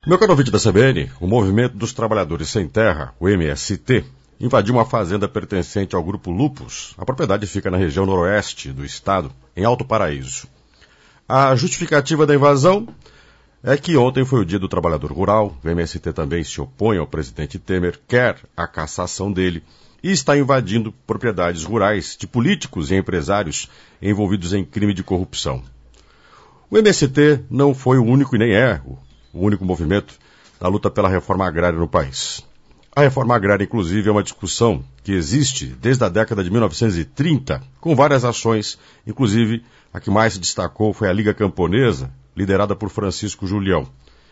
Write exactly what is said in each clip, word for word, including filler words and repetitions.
Meu caro ouvinte da C B N, o Movimento dos Trabalhadores Sem Terra, o M S T, invadiu uma fazenda pertencente ao Grupo Lupus. A propriedade fica na região noroeste do estado, em Alto Paraíso. A justificativa da invasão é que ontem foi o dia do trabalhador rural, o M S T também se opõe ao presidente Temer, quer a cassação dele e está invadindo propriedades rurais de políticos e empresários envolvidos em crime de corrupção. O M S T não foi o único e nem é o o único movimento na luta pela reforma agrária no país. A reforma agrária, inclusive, é uma discussão que existe desde a década de mil novecentos e trinta, com várias ações, inclusive a que mais se destacou foi a Liga Camponesa, liderada por Francisco Julião.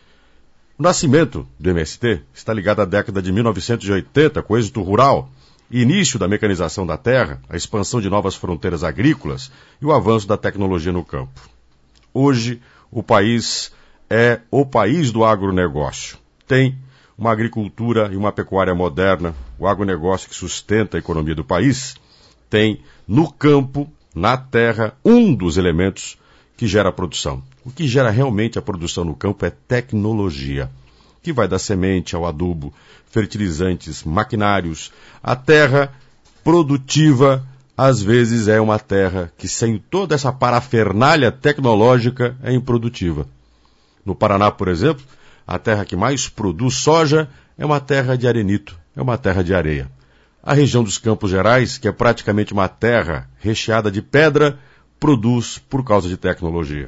O nascimento do M S T está ligado à década de mil novecentos e oitenta, com o êxito rural, início da mecanização da terra, a expansão de novas fronteiras agrícolas e o avanço da tecnologia no campo. Hoje, o país é o país do agronegócio. Tem uma agricultura e uma pecuária moderna, o agronegócio que sustenta a economia do país, tem no campo, na terra, um dos elementos que gera a produção. O que gera realmente a produção no campo é tecnologia, que vai da semente ao adubo, fertilizantes, maquinários. A terra produtiva, às vezes, é uma terra que, sem toda essa parafernália tecnológica, é improdutiva. No Paraná, por exemplo, a terra que mais produz soja é uma terra de arenito, é uma terra de areia. A região dos Campos Gerais, que é praticamente uma terra recheada de pedra, produz por causa de tecnologia.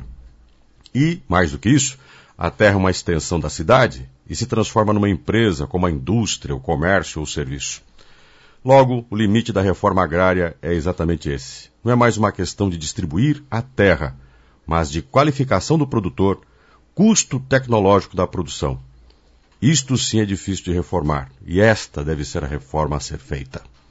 E, mais do que isso, a terra é uma extensão da cidade e se transforma numa empresa como a indústria, o comércio ou o serviço. Logo, o limite da reforma agrária é exatamente esse. Não é mais uma questão de distribuir a terra, mas de qualificação do produtor, custo tecnológico da produção. Isto sim é difícil de reformar, e esta deve ser a reforma a ser feita.